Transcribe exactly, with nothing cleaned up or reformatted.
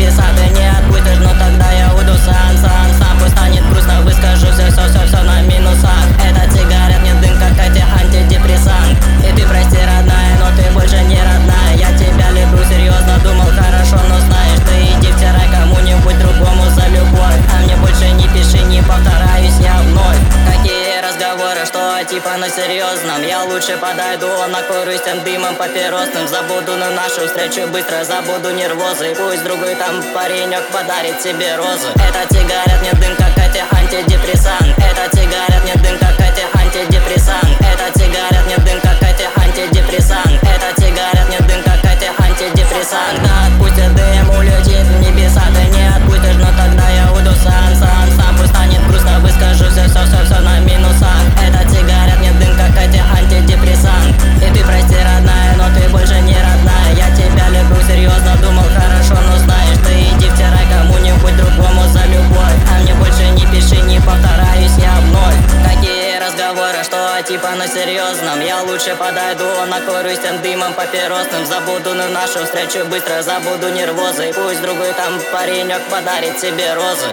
небеса ты не отпустишь, но тогда я уйду сам, сам, сам. Пусть станет грустно, выскажу все, все, все, все на минусах. Это сигарет, не дым, как эти антидепрессант. И ты прости, родная, но ты больше не родная. Я тебя люблю, серьезно думал, хорошо, но знаешь, ты иди втирай кому-нибудь другому за любовь. А мне больше не пиши, не повторяюсь я вновь. Какие разговоры, что типа на серьезном. Я лучше подойду, накурюсь тем дымом папиросным. Забуду на нашу встречу, быстро забуду нервозы. Пусть другой там паренек подарит тебе розы. Это сигарет, не дым, как эти антидепрессант. Это сигарет, не дым, как эти антидепрессант. Это сигарет, не дым, как эти антидепрессант. Это сигарет, не дым, как эти антидепрессант. Да отпустит дым, улетит в небеса ты не отпустишь, но тогда я уйду сам, сам, сам. Пусть станет грустно, выскажу все, все, все, все на минусах. Это сигарет, не дым, как эти антидепрессант. И ты прости, родная, но ты больше не родная. Я тебя люблю, серьезно думал, хорошо, но знаешь, ты иди втирай кому-нибудь другому за любовь. А мне больше не пиши, не повторяюсь я вновь. Какие разговоры, что типа на серьезном. Я лучше подойду, накурюсь тем дымом папиросным. Забуду на нашу встречу, быстро забуду нервозы. Пусть другой там паренек подарит тебе розы.